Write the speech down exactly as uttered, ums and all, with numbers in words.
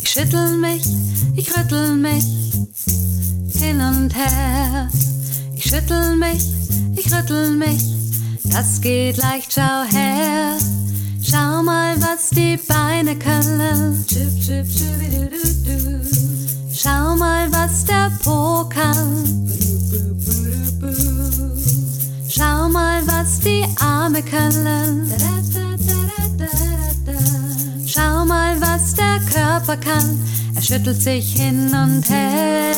Ich schüttel mich, ich rüttel mich hin und her. Ich schüttel mich, ich rüttel mich, das geht leicht, schau her. Schau mal, was die Beine können. Schau mal, was der Po kann. Schau mal, was die Arme können. Schau mal, was der Körper kann. Er schüttelt sich hin und her.